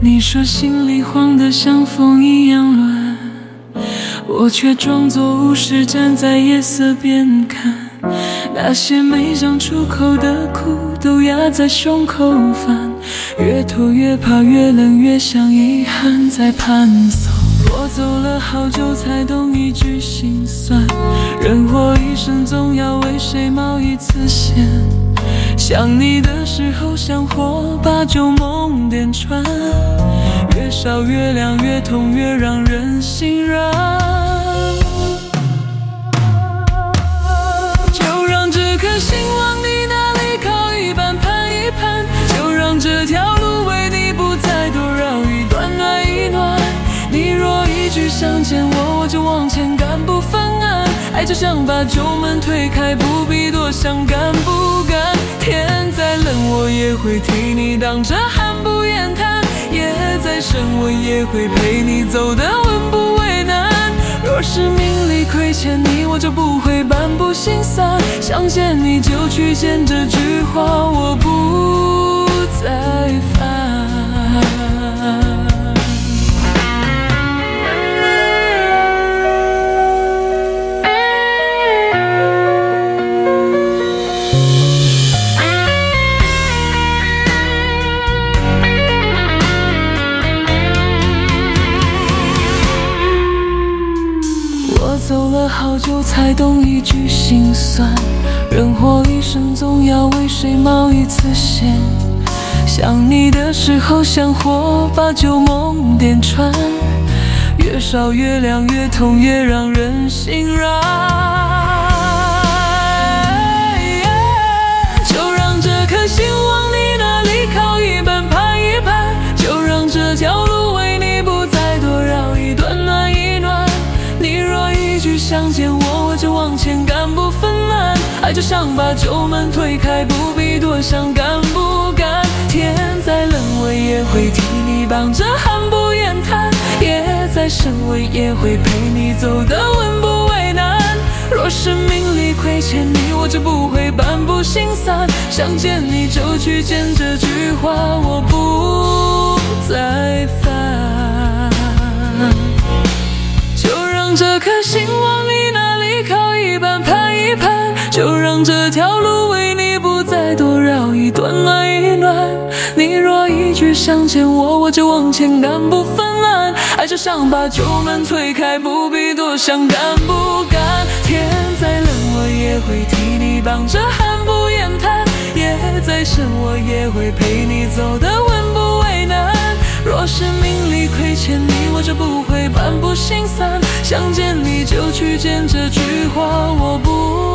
你说心里慌得像风一样乱，我却装作无视，站在夜色边看，那些没讲出口的苦都压在胸口翻，越拖越怕，越冷越像遗憾在攀送。我走了好久才懂一句心酸，人活一生总要为谁冒一次险，想你的时候像火把旧梦点穿，越烧越凉，越痛越让人心软。就让这颗心往你那里靠一半，盼一盼，就让这条路为你不再多绕一段，暖一暖。你若一句想见我，我就往前赶，不分安。爱就像把旧门推开，不必多想，敢不敢？天再冷我也会替你挡着寒，不言谈。夜再深我也会陪你走得稳，不为难。若是命里亏欠你，我就不会半步心散。想见你就去见，这句话我不再烦。走了好久才懂一句心酸，人活一生总要为谁冒一次险，想你的时候像火把旧梦点穿，越烧越凉，越痛越让人心软。就让这颗心往你那里靠一半，盼一盼，就让这条路为你不再多绕一段，暖一暖。你若一句想见我，我就往前赶，不分难。爱就像把旧门推开，不必多想，敢不敢？天再冷我也会替你挡着寒，不言谈。夜再深我也会陪你走得稳，不为难。若是命里亏欠你，我就不会半步心散。想见你就去见，这句话我不再烦。就让这颗心往你那里靠一半，盼一盼，就让这条路为你不再多绕一段，暖一暖。你若一句想见我，我就往前赶，不分难。爱就像把旧门推开，不必多想，敢不敢？天再冷我也会替你挡着寒，不言谈。夜再深我也会陪你走得稳，不为难。若是命里亏欠你，我就不会半步心散。想见你就去见，这句话我不